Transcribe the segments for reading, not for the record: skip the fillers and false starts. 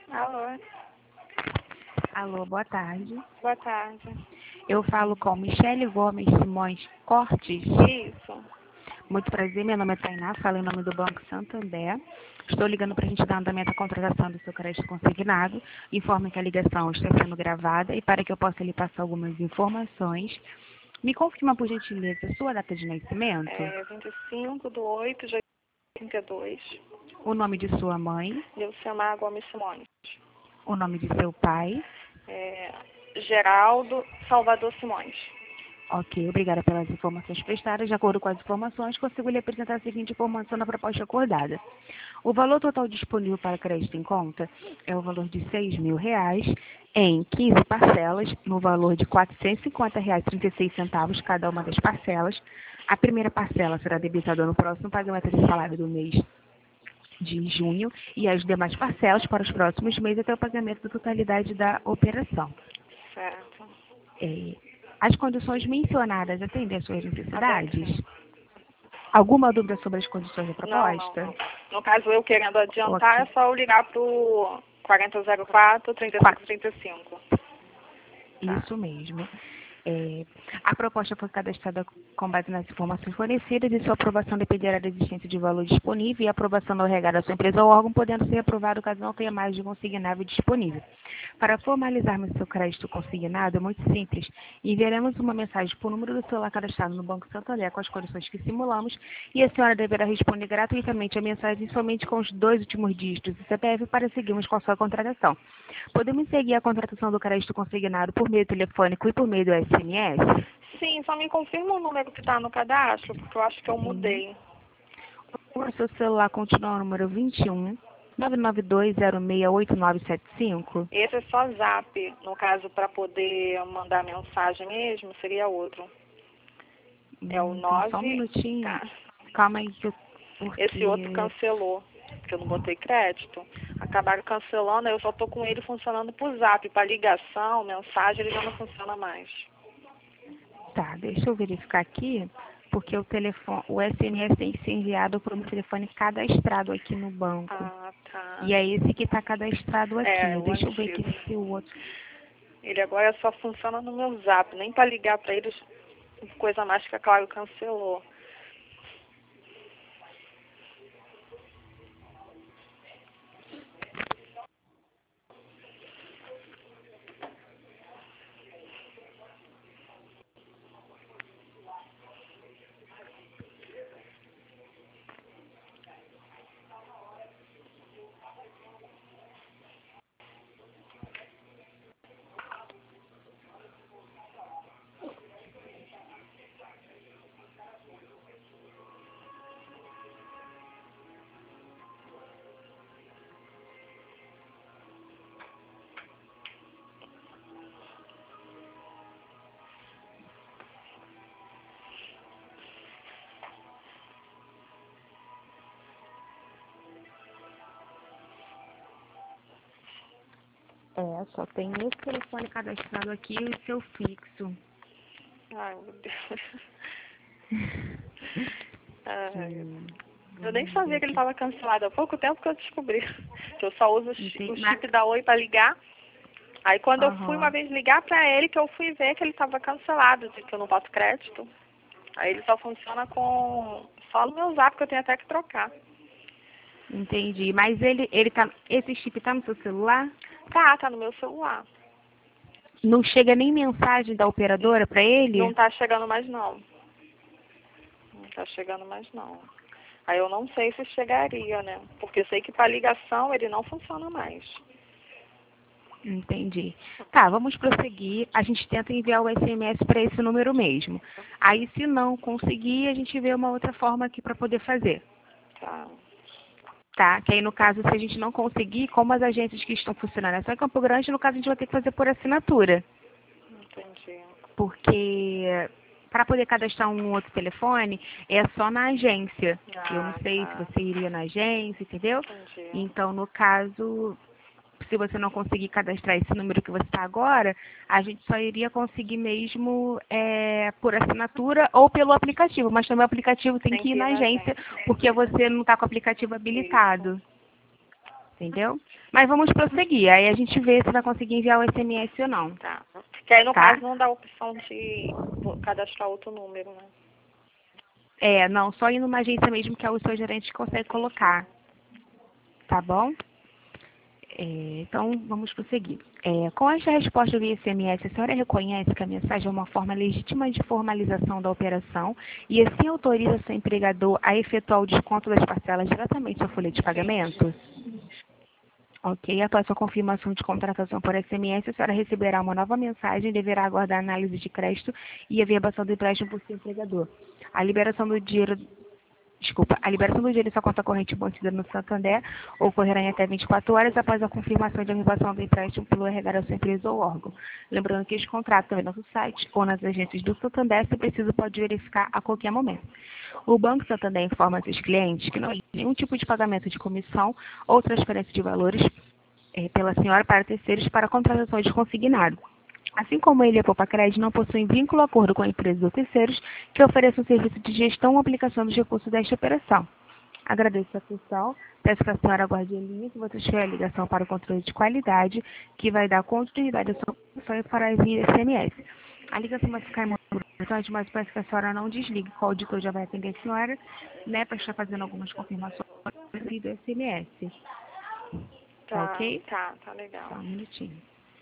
Alô, Alô, boa tarde. boa tarde. Eu falo com Michele Gomes Simões Cortes. Isso. Muito prazer, meu nome é Tainá, falo em nome do Banco Santander. Estou ligando para a gente dar andamento à contratação do seu crédito consignado. Informo que a ligação está sendo gravada e para que eu possa lhe passar algumas informações. Me confirma, por gentileza, sua data de nascimento, 25/8/82. o nome de sua mãe, Nilcemar Gomes Simões. o nome de seu pai. Geraldo Salvador Simões. Ok, obrigada pelas informações prestadas. De acordo com as informações, consigo lhe apresentar a seguinte informação na proposta acordada. O valor total disponível para crédito em conta é o valor de R$ 6.000 em 15 parcelas, no valor de R$ 450,36 cada uma das parcelas. A primeira parcela será debitada no próximo pagamento de salário do mês de junho e as demais parcelas para os próximos meses até o pagamento da totalidade da operação. Certo. As condições mencionadas atendem às suas necessidades? Atende. Alguma dúvida sobre as condições da proposta? Não. No caso, eu querendo adiantar, Ok. é só eu ligar pro 4004-3535. Isso mesmo. A proposta foi cadastrada com base nas informações fornecidas e sua aprovação dependerá da existência de valor disponível e a aprovação não regada da sua empresa ou órgão, podendo ser aprovado caso não tenha mais de um consignável disponível. Para formalizarmos seu crédito consignado, é muito simples. Enviaremos uma mensagem por número do celular cadastrado no Banco Santander com as condições que simulamos e a senhora deverá responder gratuitamente a mensagem somente com os 2 últimos dígitos do CPF para seguirmos com a sua contratação. Podemos seguir a contratação do crédito consignado por meio telefônico e por meio do SMS? Sim, só me confirma o número que está no cadastro, porque eu acho que eu Sim. mudei. O seu celular continua o número 21 992068975? Esse é só zap. No caso, para poder mandar mensagem mesmo, seria outro. É o Então, só um 9. minutinho. Tá. Calma aí, porque... Esse outro cancelou, porque eu não botei crédito. Acabaram cancelando, aí eu só tô com ele funcionando por zap. Para ligação, mensagem, ele já não funciona mais. Tá, deixa eu verificar aqui, porque o SMS tem que ser enviado por um telefone cadastrado aqui no banco. Ah, tá. E é esse que está cadastrado aqui. É, o Deixa eu ver aqui antigo. se o outro... Ele agora só funciona no meu zap. Nem para ligar para eles, coisa mais que a Claro cancelou. Só tem esse telefone cadastrado aqui e o seu fixo. Ai, meu Deus. Ai, eu nem sabia que ele estava cancelado. Há pouco tempo que eu descobri. Que eu só uso o chip da Oi para ligar. Aí quando eu fui uma vez ligar para ele, que eu fui ver que ele estava cancelado, de que eu não boto crédito. Aí ele só funciona só no meu zap, que eu tenho até que trocar. Entendi. Mas esse chip tá no seu celular? Tá no meu celular. Não chega nem mensagem da operadora para ele? Não tá chegando mais não. Não tá chegando mais não. Aí eu não sei se chegaria, né? Porque eu sei que para ligação ele não funciona mais. Entendi. Tá, vamos prosseguir. A gente tenta enviar o SMS para esse número mesmo. Aí, se não conseguir, a gente vê uma outra forma aqui para poder fazer. Tá. Tá? Que aí, no caso, se a gente não conseguir, como as agências que estão funcionando é só em Campo Grande, no caso, a gente vai ter que fazer por assinatura. Entendi. Porque para poder cadastrar um outro telefone, é só na agência. Eu não sei se você iria na agência, entendeu? Entendi. Então, no caso, se você não conseguir cadastrar esse número que você está agora, a gente só iria conseguir mesmo por assinatura ou pelo aplicativo. Mas também o aplicativo tem que ir na agência, porque você não está com o aplicativo habilitado. Entendeu? Mas vamos prosseguir. Aí a gente vê se vai conseguir enviar o SMS ou não. Tá. Que aí no Tá? caso não dá a opção de cadastrar outro número, né? Não, só ir numa agência mesmo que o seu gerente consegue colocar. Tá bom? Então, vamos prosseguir. Com esta resposta via SMS, a senhora reconhece que a mensagem é uma forma legítima de formalização da operação e assim autoriza seu empregador a efetuar o desconto das parcelas diretamente à folha de pagamento? Ok, após sua confirmação de contratação por SMS, a senhora receberá uma nova mensagem e deverá aguardar a análise de crédito e a verbação do empréstimo por seu empregador. A liberação do dinheiro em sua conta corrente mantida no Santander ocorrerá em até 24 horas após a confirmação de verbação do empréstimo pelo RH da sua empresa ou órgão. Lembrando que este contrato também no nosso site ou nas agências do Santander, se preciso, pode verificar a qualquer momento. O Banco Santander informa seus clientes que não existe nenhum tipo de pagamento de comissão ou transferência de valores pela senhora para terceiros para contratações de consignado. Assim como ele e a Popacred não possuem vínculo ou acordo com a empresa ou terceiros que ofereçam serviço de gestão ou aplicação dos recursos desta operação. Agradeço a atenção. Peço que a senhora aguarde em linha que vou transferir a ligação para o controle de qualidade, que vai dar continuidade à sua operação e fará envio SMS. A ligação vai ficar em modo mas peço que a senhora não desligue, que o auditor já vai atender a senhora, né, para estar fazendo algumas confirmações do SMS. Tá ok? Tá legal. Só um minutinho.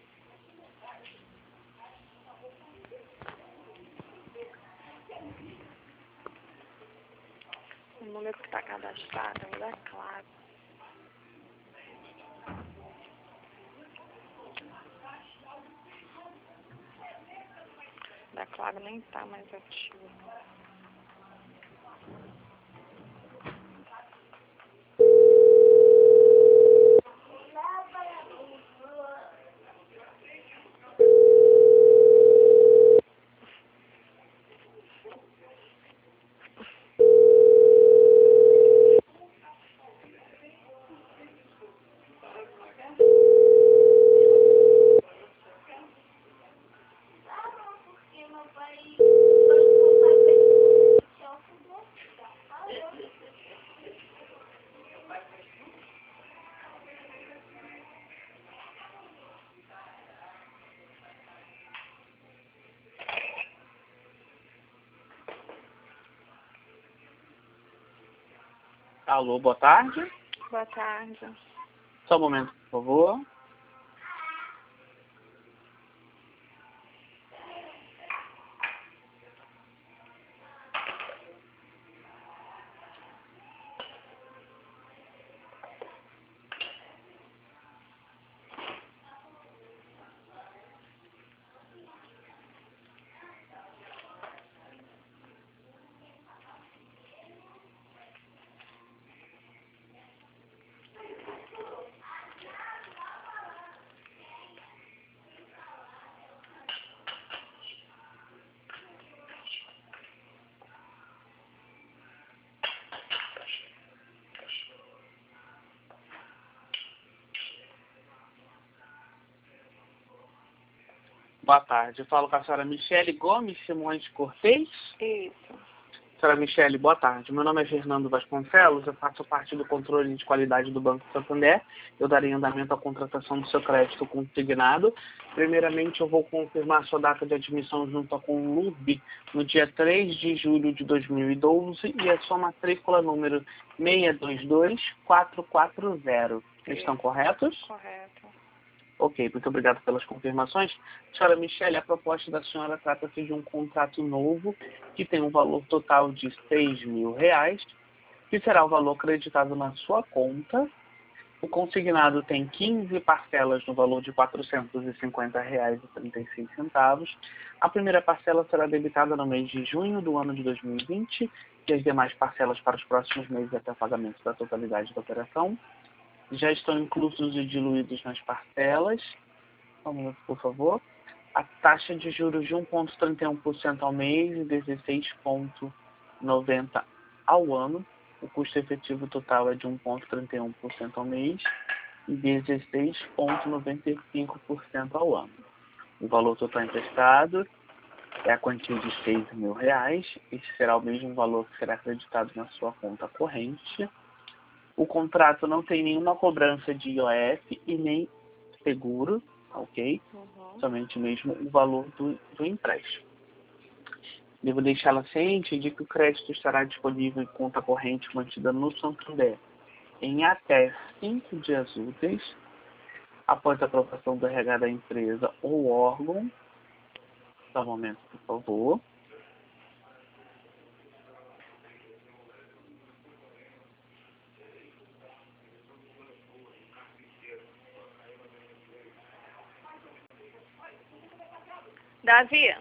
O número que está cadastrado ainda é claro. Da Claro nem tá mais ativo. Alô, boa tarde. Boa tarde. Só um momento, por favor. Boa tarde. Eu falo com a senhora Michele Gomes Simões Cortez. Isso. Senhora Michele, boa tarde. Meu nome é Fernando Vasconcelos, eu faço parte do controle de qualidade do Banco Santander. Eu darei andamento à contratação do seu crédito consignado. Primeiramente, eu vou confirmar sua data de admissão junto com o LUB no dia 3 de julho de 2012 e a sua matrícula número 622440. Estão corretos? Correto. Ok, muito obrigado pelas confirmações. Senhora Michele, a proposta da senhora trata-se de um contrato novo que tem um valor total de R$6.000, que será o valor creditado na sua conta. O consignado tem 15 parcelas no valor de R$450,36. A primeira parcela será debitada no mês de junho do ano de 2020 e as demais parcelas para os próximos meses até o pagamento da totalidade da operação. Já estão inclusos e diluídos nas parcelas. Vamos, por favor. A taxa de juros de 1,31% ao mês e 16,90% ao ano. O custo efetivo total é de 1,31% ao mês e 16,95% ao ano. O valor total emprestado é a quantia de R$6.000. Este será o mesmo valor que será acreditado na sua conta corrente. O contrato não tem nenhuma cobrança de IOF e nem seguro, ok? Somente mesmo o valor do empréstimo. Devo deixá-la ciente de que o crédito estará disponível em conta corrente mantida no Santander em até 5 dias úteis após a aprovação do RH da empresa ou órgão. Só um momento, por favor. Davi,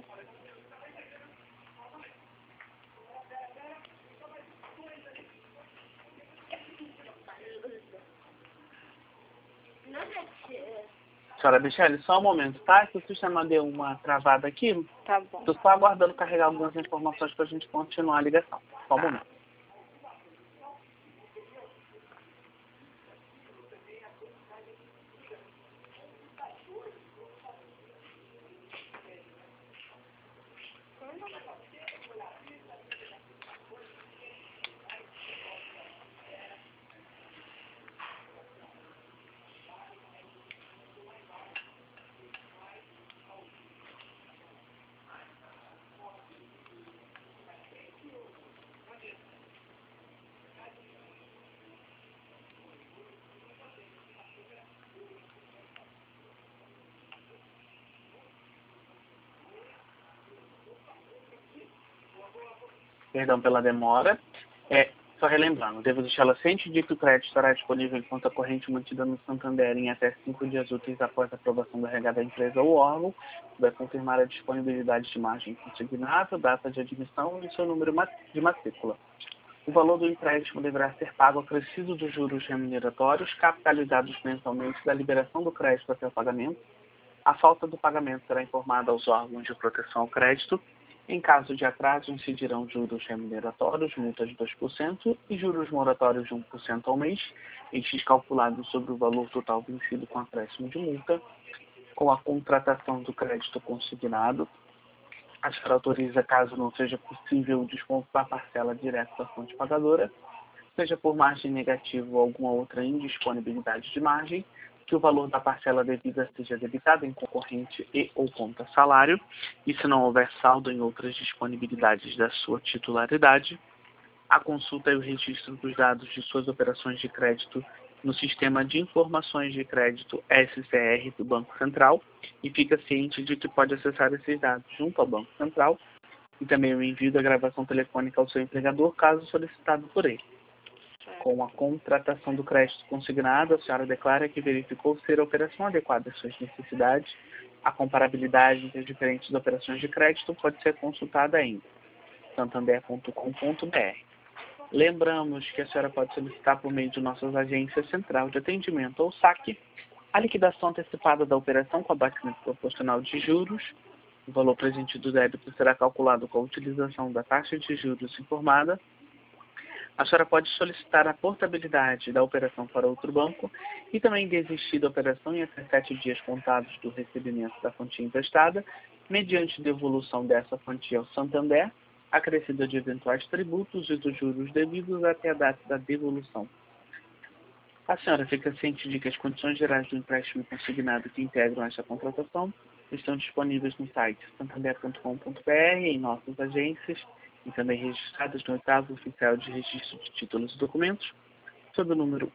Senhora Michele, só um momento, tá? Que o sistema deu uma travada aqui. tá bom. Estou só aguardando carregar algumas informações para a gente continuar a ligação. Só um momento. Perdão pela demora. Só relembrando, devo deixá-la ciente de que o crédito estará disponível em conta corrente mantida no Santander em até 5 dias úteis após a aprovação do RH da empresa ou órgão, que vai confirmar a disponibilidade de margem consignada, data de admissão e seu número de matrícula. O valor do empréstimo deverá ser pago acrescido dos juros remuneratórios, capitalizados mensalmente da liberação do crédito até o pagamento. A falta do pagamento será informada aos órgãos de proteção ao crédito. Em caso de atraso, incidirão juros remuneratórios, multa de 2% e juros moratórios de 1% ao mês, estes calculados sobre o valor total vencido com acréscimo de multa. Com a contratação do crédito consignado, a senhora autoriza, caso não seja possível, o desconto da parcela direto da fonte pagadora, seja por margem negativa ou alguma outra indisponibilidade de margem, que o valor da parcela devida seja debitado em concorrente e ou conta salário, e se não houver saldo em outras disponibilidades da sua titularidade, a consulta e o registro dos dados de suas operações de crédito no Sistema de Informações de Crédito SCR do Banco Central, e fica ciente de que pode acessar esses dados junto ao Banco Central, e também o envio da gravação telefônica ao seu empregador, caso solicitado por ele. Com a contratação do crédito consignado, a senhora declara que verificou ser a operação adequada às suas necessidades. A comparabilidade entre as diferentes operações de crédito pode ser consultada em santander.com.br. Lembramos que a senhora pode solicitar por meio de nossas agências Central de Atendimento ou SAC a liquidação antecipada da operação com abatimento proporcional de juros. O valor presente do débito será calculado com a utilização da taxa de juros informada. A senhora pode solicitar a portabilidade da operação para outro banco e também desistir da operação em até 7 dias contados do recebimento da quantia emprestada, mediante devolução dessa quantia ao Santander, acrescida de eventuais tributos e dos juros devidos até a data da devolução. A senhora fica ciente de que as condições gerais do empréstimo consignado que integram esta contratação estão disponíveis no site santander.com.br, em nossas agências, e também registradas no 8º Oficial de Registro de Títulos e Documentos, sob o número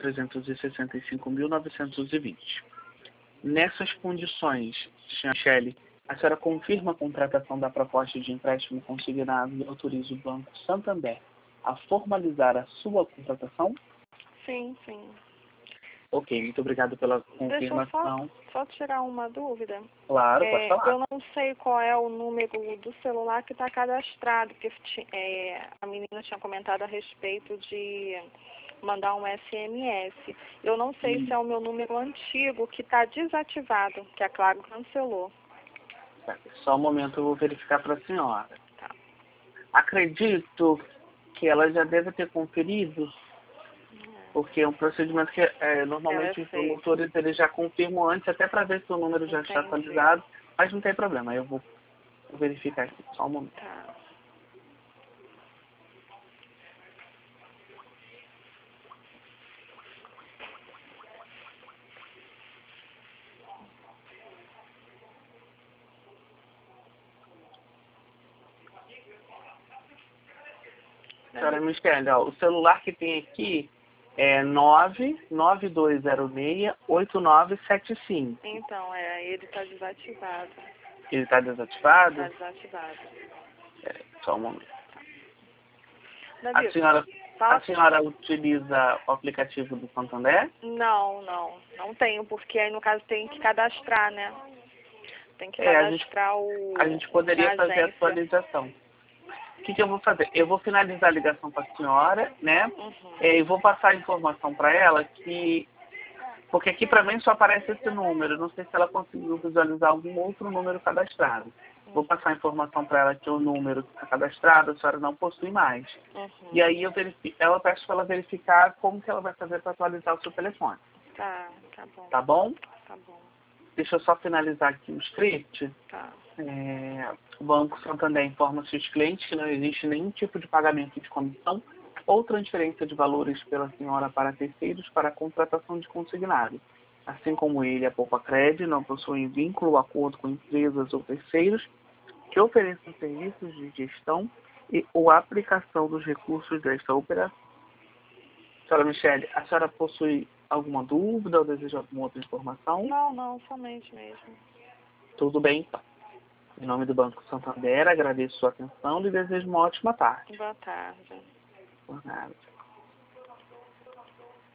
1.365.920. Nessas condições, senhora Michele, a senhora confirma a contratação da proposta de empréstimo consignado e autoriza o Banco Santander a formalizar a sua contratação? Sim, sim. Ok, muito obrigado pela confirmação. Deixa eu só tirar uma dúvida. Claro, pode falar. Eu não sei qual é o número do celular que está cadastrado, porque a menina tinha comentado a respeito de mandar um SMS. Eu não sei se é o meu número antigo que está desativado, que a Claro cancelou. Só um momento, eu vou verificar para a senhora. Tá. Acredito que ela já deve ter conferido, porque é um procedimento que normalmente os promotores eles já confirmam antes, até para ver se o número já está atualizado, mas não tem problema, eu vou verificar aqui, só um momento. Senhora Michele, ó, o celular que tem aqui é 99206-8975. Então, ele está desativado. Ele está desativado? Está desativado. Só um momento. Davi, A senhora utiliza o aplicativo do Santander? Não tenho, porque aí no caso tem que cadastrar, né? Tem que cadastrar a gente poderia fazer a atualização. O que eu vou fazer? Eu vou finalizar a ligação com a senhora, né? E vou passar a informação para ela porque aqui para mim só aparece esse número. Não sei se ela conseguiu visualizar algum outro número cadastrado. Vou passar a informação para ela que o número que está cadastrado a senhora não possui mais. E aí eu peço para ela verificar como que ela vai fazer para atualizar o seu telefone. Tá bom. Tá bom? Tá bom. Deixa eu só finalizar aqui o script. Tá. O Banco Santander informa seus clientes que não existe nenhum tipo de pagamento de comissão ou transferência de valores pela senhora para terceiros para a contratação de consignado. Assim como ele, a Poupacred não possuem vínculo ou acordo com empresas ou terceiros que ofereçam serviços de gestão ou aplicação dos recursos desta operação. Senhora Michele, a senhora possui alguma dúvida ou deseja alguma outra informação? Não, somente mesmo. Tudo bem, então. Em nome do Banco Santander, agradeço sua atenção e desejo uma ótima tarde. Boa tarde. Por nada.